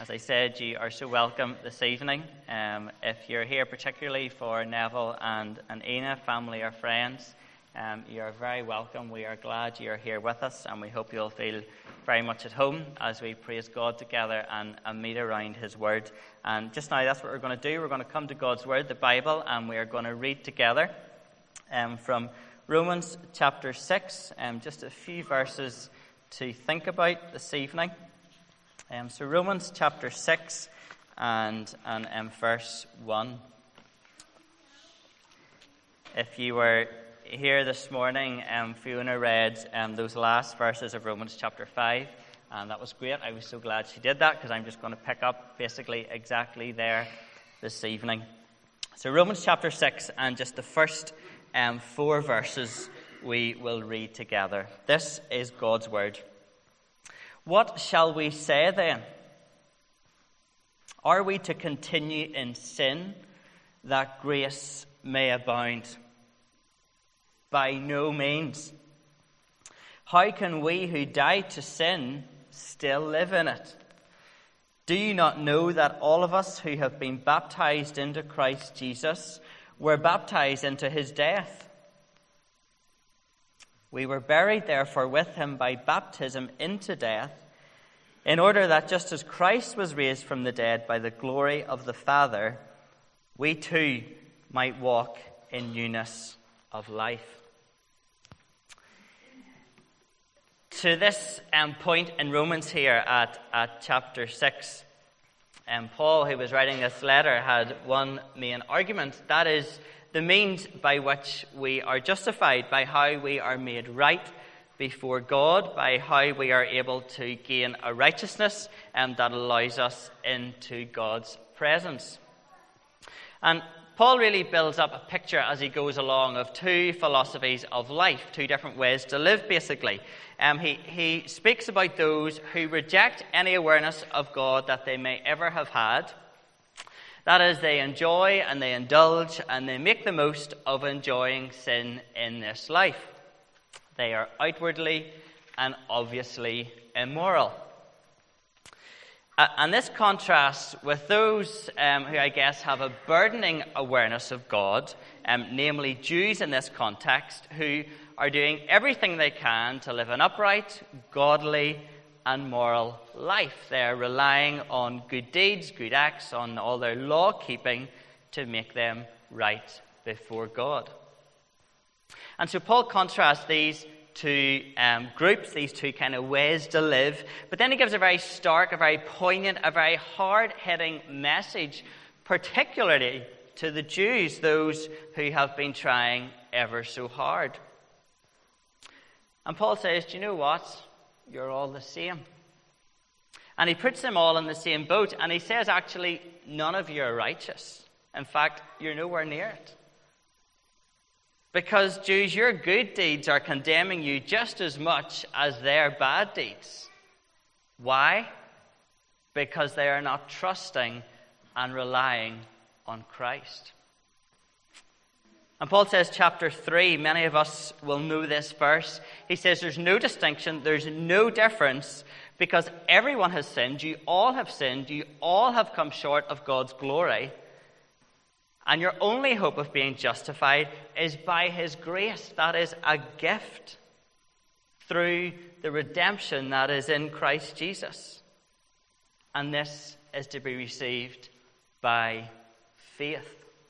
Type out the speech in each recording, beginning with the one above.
As I said, you are so welcome this evening. If you're here particularly for Neville and Ina, family or friends, you are very welcome. We are glad you are here with us, and we hope you'll feel very much at home as we praise God together and meet around His Word. And just now, that's what we're going to do. We're going to come to God's Word, the Bible, and we are going to read together from Romans chapter 6, just a few verses to think about this evening. So Romans chapter 6 and verse 1. If you were here this morning, Fiona read those last verses of Romans chapter 5, and that was great. I was so glad she did that, because I'm just going to pick up basically exactly there this evening. So Romans chapter 6, and just the first 4 verses we will read together. This is God's Word. What shall we say then? Are we to continue in sin that grace may abound? By no means. How can we who died to sin still live in it? Do you not know that all of us who have been baptized into Christ Jesus were baptized into his death? We were buried, therefore, with him by baptism into death, in order that just as Christ was raised from the dead by the glory of the Father, we too might walk in newness of life. To this point in Romans here at chapter 6, Paul, who was writing this letter, had one main argument. That is the means by which we are justified, by how we are made right before God, by how we are able to gain a righteousness that allows us into God's presence. And Paul really builds up a picture as he goes along of two philosophies of life, two different ways to live, basically. He speaks about those who reject any awareness of God that they may ever have had. That is, they enjoy and they indulge and they make the most of enjoying sin in this life. They are outwardly and obviously immoral. And this contrasts with those who, I guess, have a burdening awareness of God, namely Jews in this context, who are doing everything they can to live an upright, godly, and moral life. They are relying on good deeds, good acts, on all their law-keeping to make them right before God. And so Paul contrasts these two groups, these two kind of ways to live, but then he gives a very stark, a very poignant, a very hard-hitting message, particularly to the Jews, those who have been trying ever so hard. And Paul says, do you know what? You're all the same. And he puts them all in the same boat, and he says, actually, none of you are righteous. In fact, you're nowhere near it. Because, Jews, your good deeds are condemning you just as much as their bad deeds. Why? Because they are not trusting and relying on Christ. And Paul says, chapter 3, many of us will know this verse. He says there's no distinction, there's no difference, because everyone has sinned, you all have sinned, you all have come short of God's glory. And your only hope of being justified is by his grace. That is a gift through the redemption that is in Christ Jesus. And this is to be received by faith.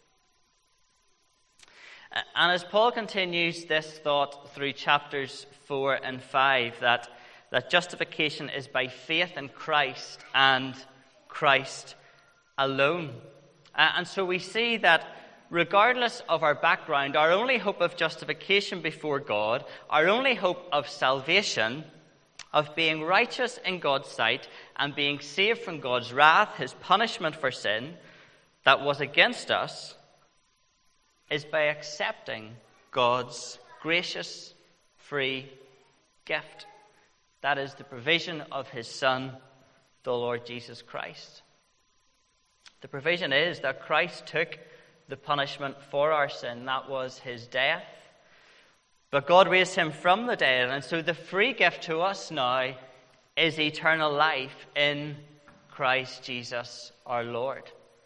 And as Paul continues this thought through chapters 4 and 5, that justification is by faith in Christ and Christ alone. And so we see that regardless of our background, our only hope of justification before God, our only hope of salvation, of being righteous in God's sight and being saved from God's wrath, his punishment for sin that was against us, is by accepting God's gracious, free gift. That is the provision of his Son, the Lord Jesus Christ. The provision is that Christ took the punishment for our sin. That was his death. But God raised him from the dead. And so the free gift to us now is eternal life in Christ Jesus our Lord.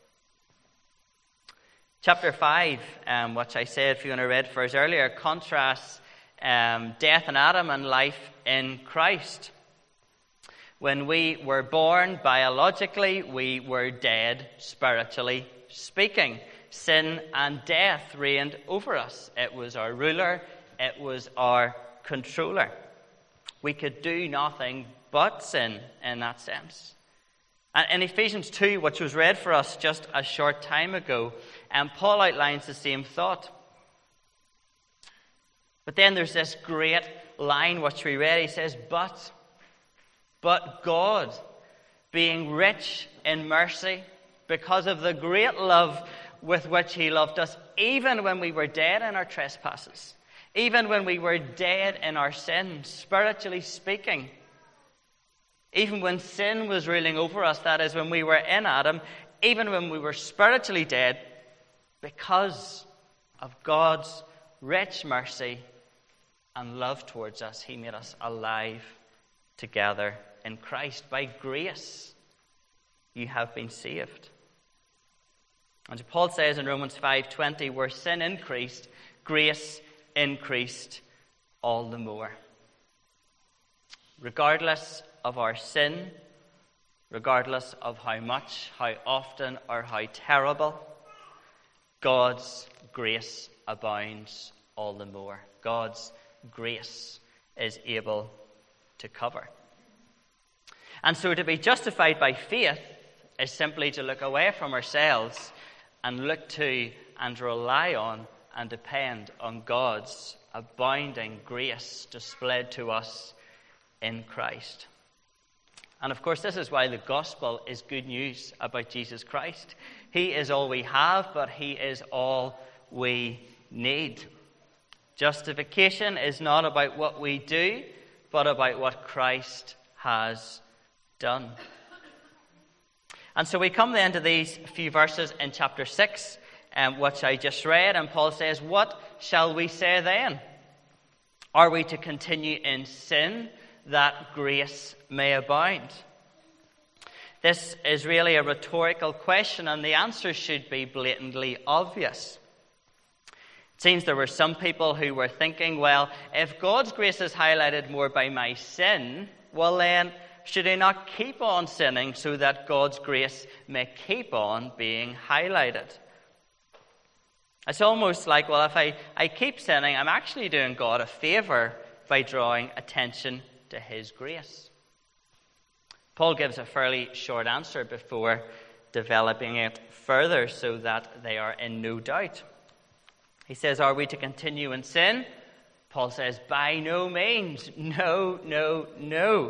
Chapter 5, which I said Fiona read for us earlier, contrasts death in Adam and life in Christ. When we were born biologically, we were dead spiritually speaking. Sin and death reigned over us. It was our ruler. It was our controller. We could do nothing but sin in that sense. And in Ephesians 2, which was read for us just a short time ago, Paul outlines the same thought. But then there's this great line which we read. He says, But God, being rich in mercy, because of the great love with which he loved us, even when we were dead in our trespasses, even when we were dead in our sins, spiritually speaking, even when sin was ruling over us, that is, when we were in Adam, even when we were spiritually dead, because of God's rich mercy and love towards us, he made us alive together in Christ. By grace, you have been saved. And Paul says in Romans 5:20, where sin increased, grace increased all the more. Regardless of our sin, regardless of how much, how often, or how terrible, God's grace abounds all the more. God's grace is able to cover. And so to be justified by faith is simply to look away from ourselves and look to and rely on and depend on God's abounding grace displayed to us in Christ. And of course, this is why the gospel is good news about Jesus Christ. He is all we have, but he is all we need. Justification is not about what we do, but about what Christ has done. And so we come then to these few verses in chapter 6, which I just read, and Paul says, what shall we say then? Are we to continue in sin that grace may abound? This is really a rhetorical question, and the answer should be blatantly obvious. It seems there were some people who were thinking, well, if God's grace is highlighted more by my sin, well then, should I not keep on sinning so that God's grace may keep on being highlighted? It's almost like, well, if I keep sinning, I'm actually doing God a favor by drawing attention to his grace. Paul gives a fairly short answer before developing it further so that they are in no doubt. He says, are we to continue in sin? Paul says, by no means. No, no, no.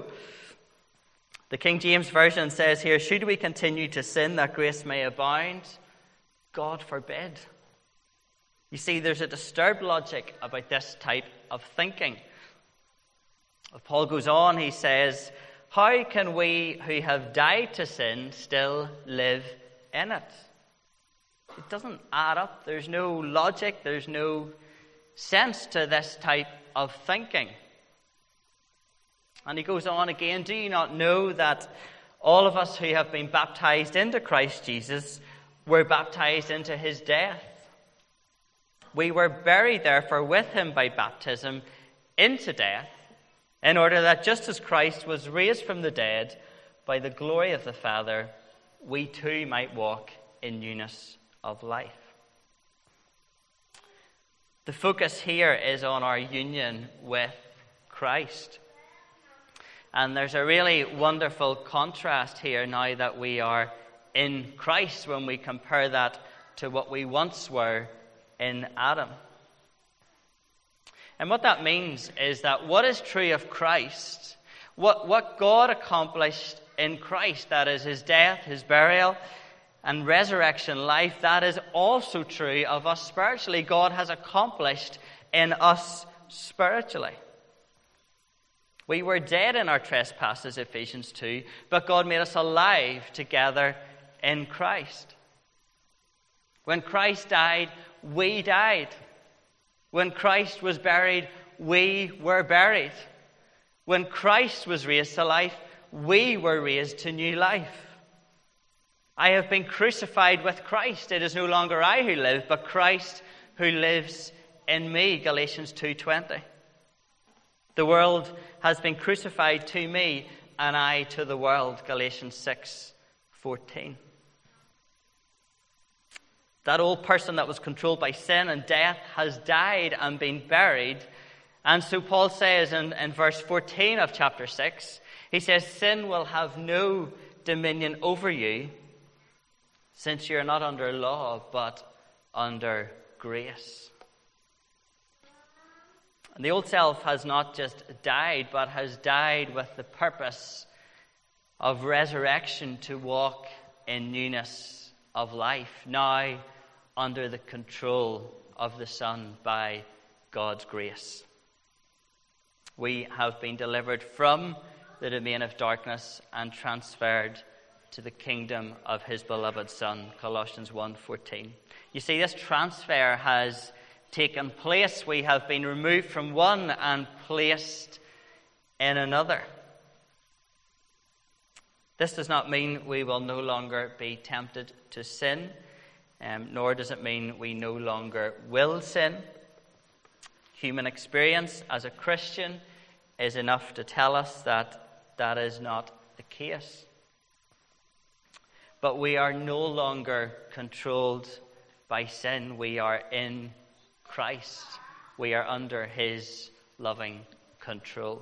The King James Version says here, should we continue to sin that grace may abound? God forbid. You see, there's a disturbed logic about this type of thinking. Paul goes on, he says, how can we who have died to sin still live in it? It doesn't add up. There's no logic, there's no sense to this type of thinking. And he goes on again, do you not know that all of us who have been baptized into Christ Jesus were baptized into his death? We were buried therefore with him by baptism into death, in order that just as Christ was raised from the dead by the glory of the Father, we too might walk in newness of life. The focus here is on our union with Christ. And there's a really wonderful contrast here now that we are in Christ when we compare that to what we once were in Adam. And what that means is that what is true of Christ, what God accomplished in Christ, that is his death, his burial, and resurrection life, that is also true of us spiritually. God has accomplished in us spiritually. We were dead in our trespasses, Ephesians 2, but God made us alive together in Christ. When Christ died, we died. When Christ was buried, we were buried. When Christ was raised to life, we were raised to new life. I have been crucified with Christ. It is no longer I who live, but Christ who lives in me, Galatians 2:20. The world has been crucified to me, and I to the world, Galatians 6:14. That old person that was controlled by sin and death has died and been buried. And so Paul says in verse 14 of chapter 6, he says, sin will have no dominion over you, since you're not under law, but under grace. And the old self has not just died, but has died with the purpose of resurrection to walk in newness of life, now under the control of the Son by God's grace. We have been delivered from the domain of darkness and transferred to the kingdom of his beloved Son, Colossians 1:14. You see, this transfer has taken place. We have been removed from one and placed in another. This does not mean we will no longer be tempted to sin, nor does it mean we no longer will sin. Human experience as a Christian is enough to tell us that that is not the case. But we are no longer controlled by sin. We are in Christ. We are under his loving control.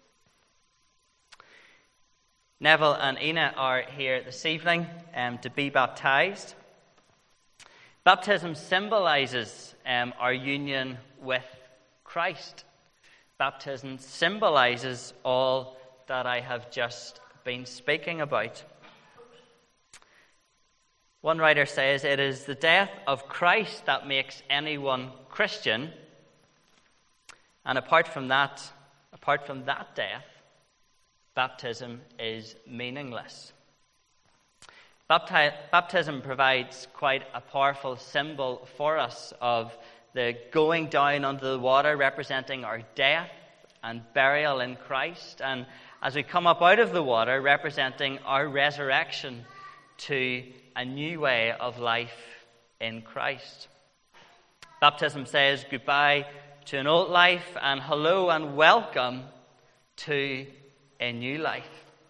Neville and Ina are here this evening to be baptized. Baptism symbolizes our union with Christ. Baptism symbolizes all that I have just been speaking about. One writer says, it is the death of Christ that makes anyone Christian, and apart from that death, baptism is meaningless. Baptism provides quite a powerful symbol for us of the going down under the water, representing our death and burial in Christ, and as we come up out of the water, representing our resurrection to a new way of life in Christ. Baptism says goodbye to an old life and hello and welcome to a new life.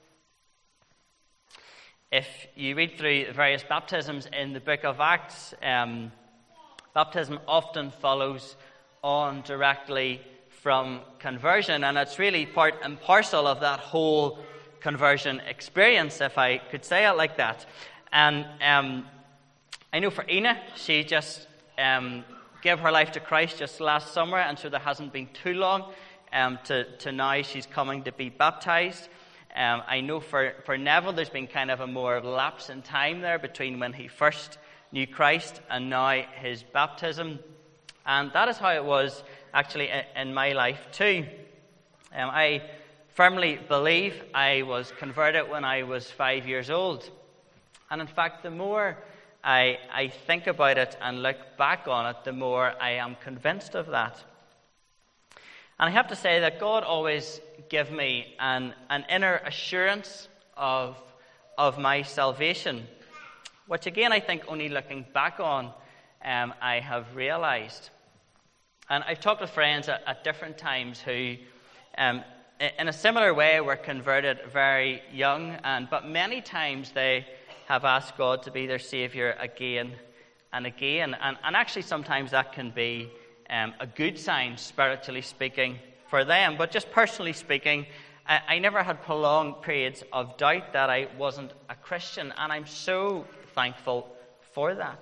If you read through the various baptisms in the book of Acts, baptism often follows on directly from conversion, and it's really part and parcel of that whole conversion experience, if I could say it like that. And I know for Ina, she just gave her life to Christ just last summer, and so there hasn't been too long to now she's coming to be baptized. I know for Neville, there's been kind of a more lapse in time there between when he first knew Christ and now his baptism. And that is how it was actually in my life too. I firmly believe I was converted when I was 5 years old. And in fact, the more I think about it and look back on it, the more I am convinced of that. And I have to say that God always gave me an inner assurance of my salvation, which again I think only looking back on I have realized. And I've talked with friends at different times who in a similar way were converted very young, but many times they have asked God to be their Saviour again and again. And actually sometimes that can be a good sign, spiritually speaking, for them. But just personally speaking, I never had prolonged periods of doubt that I wasn't a Christian, and I'm so thankful for that.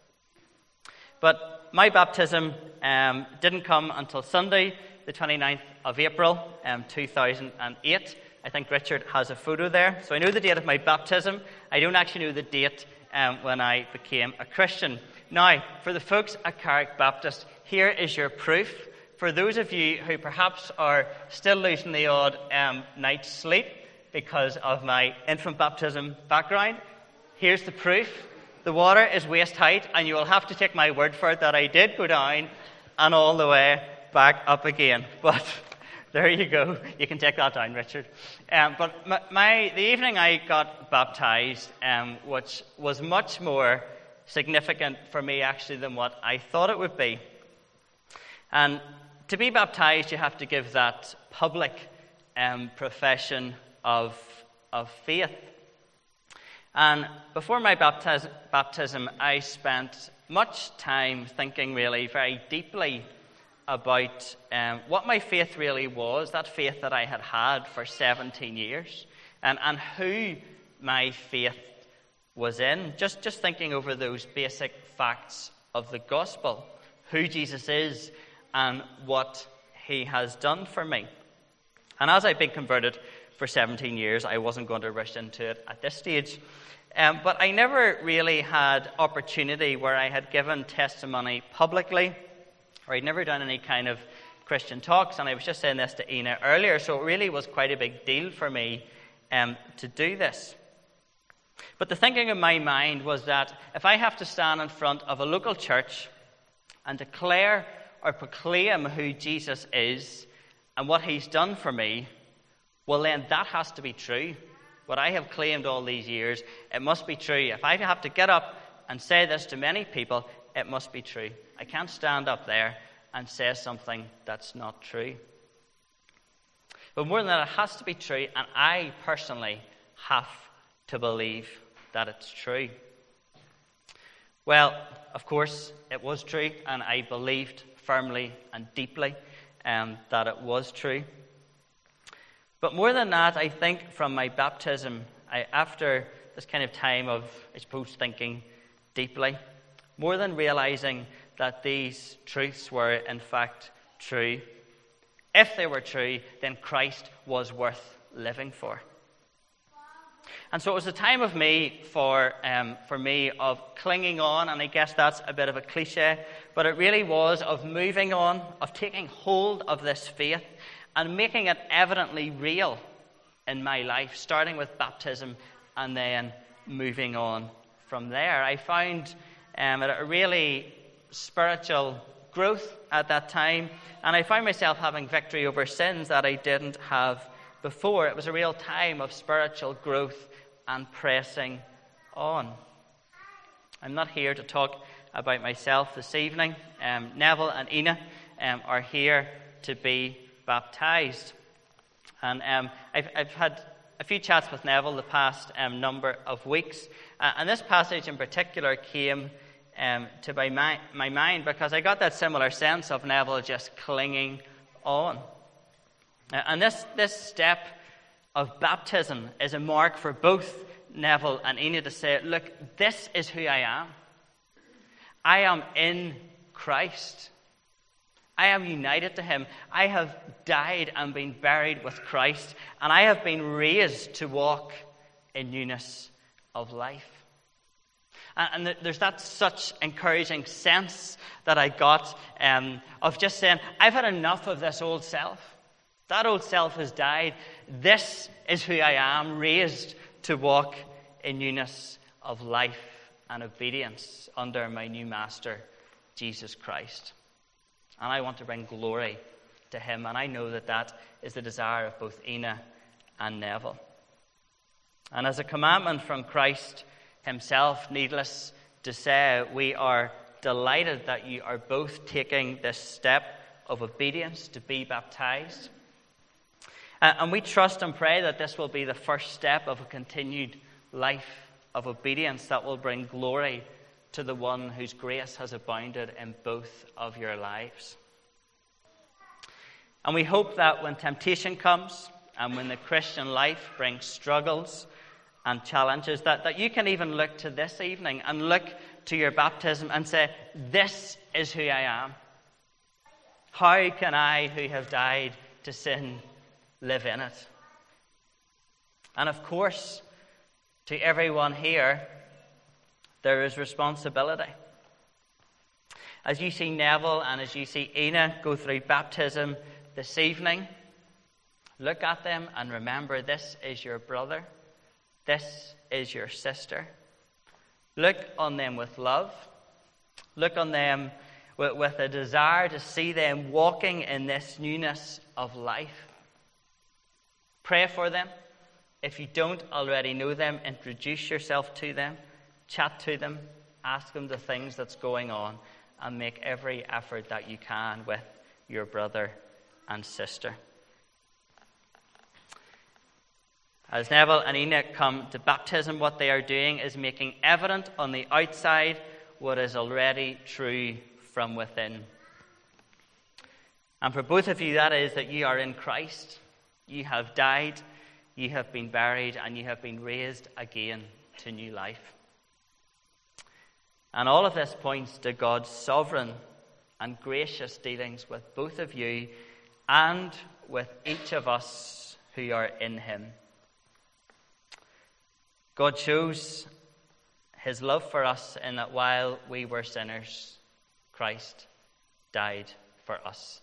But my baptism didn't come until Sunday, the 29th of April, 2008. I think Richard has a photo there. So I know the date of my baptism. I don't actually know the date when I became a Christian. Now, for the folks at Carrick Baptist, here is your proof. For those of you who perhaps are still losing the odd night's sleep because of my infant baptism background, here's the proof. The water is waist height, and you will have to take my word for it that I did go down and all the way back up again. But There you go. You can take that down, Richard. But the evening I got baptized, which was much more significant for me actually than what I thought it would be. And to be baptized, you have to give that public profession of faith. And before my baptism, I spent much time thinking really very deeply about what my faith really was, that faith that I had had for 17 years, and who my faith was in. Just thinking over those basic facts of the gospel, who Jesus is and what he has done for me. And as I've been converted for 17 years, I wasn't going to rush into it at this stage. But I never really had opportunity where I had given testimony publicly, or I'd never done any kind of Christian talks, and I was just saying this to Ina earlier, so it really was quite a big deal for me to do this. But the thinking in my mind was that if I have to stand in front of a local church and declare or proclaim who Jesus is and what he's done for me, well then that has to be true. What I have claimed all these years, it must be true. If I have to get up and say this to many people, it must be true. I can't stand up there and say something that's not true. But more than that, it has to be true, and I personally have to believe that it's true. Well, of course, it was true, and I believed firmly and deeply that it was true. But more than that, I think from my baptism, after this kind of time of, I suppose, thinking deeply, more than realizing that these truths were in fact true, if they were true, then Christ was worth living for. And so it was a time of for me of clinging on, and I guess that's a bit of a cliche, but it really was of moving on, of taking hold of this faith and making it evidently real in my life, starting with baptism and then moving on from there. I found a really spiritual growth at that time, and I found myself having victory over sins that I didn't have before. It was a real time of spiritual growth and pressing on. I'm not here to talk about myself this evening. Neville and Ina are here to be baptized. And I've had a few chats with Neville the past number of weeks. And this passage in particular came to my mind because I got that similar sense of Neville just clinging on. And this step of baptism is a mark for both Neville and Ina to say, look, this is who I am. I am in Christ. I am united to him. I have died and been buried with Christ, and I have been raised to walk in newness of life. And there's that such encouraging sense that I got of just saying, I've had enough of this old self. That old self has died. This is who I am, raised to walk in newness of life and obedience under my new master, Jesus Christ. And I want to bring glory to him. And I know that that is the desire of both Ina and Neville. And as a commandment from Christ himself, needless to say, we are delighted that you are both taking this step of obedience to be baptized. And we trust and pray that this will be the first step of a continued life of obedience that will bring glory to the one whose grace has abounded in both of your lives. And we hope that when temptation comes and when the Christian life brings struggles and challenges, that you can even look to this evening and look to your baptism and say, this is who I am. How can I, who have died to sin, live in it? And of course, to everyone here, there is responsibility. As you see Neville and as you see Ina go through baptism this evening, look at them and remember this is your brother. This is your sister. Look on them with love. Look on them with a desire to see them walking in this newness of life. Pray for them. If you don't already know them, introduce yourself to them, chat to them, ask them the things that's going on, and make every effort that you can with your brother and sister. As Neville and Enoch come to baptism, what they are doing is making evident on the outside what is already true from within. And for both of you, that is that you are in Christ. You have died, you have been buried, and you have been raised again to new life. And all of this points to God's sovereign and gracious dealings with both of you and with each of us who are in him. God shows his love for us in that while we were sinners, Christ died for us.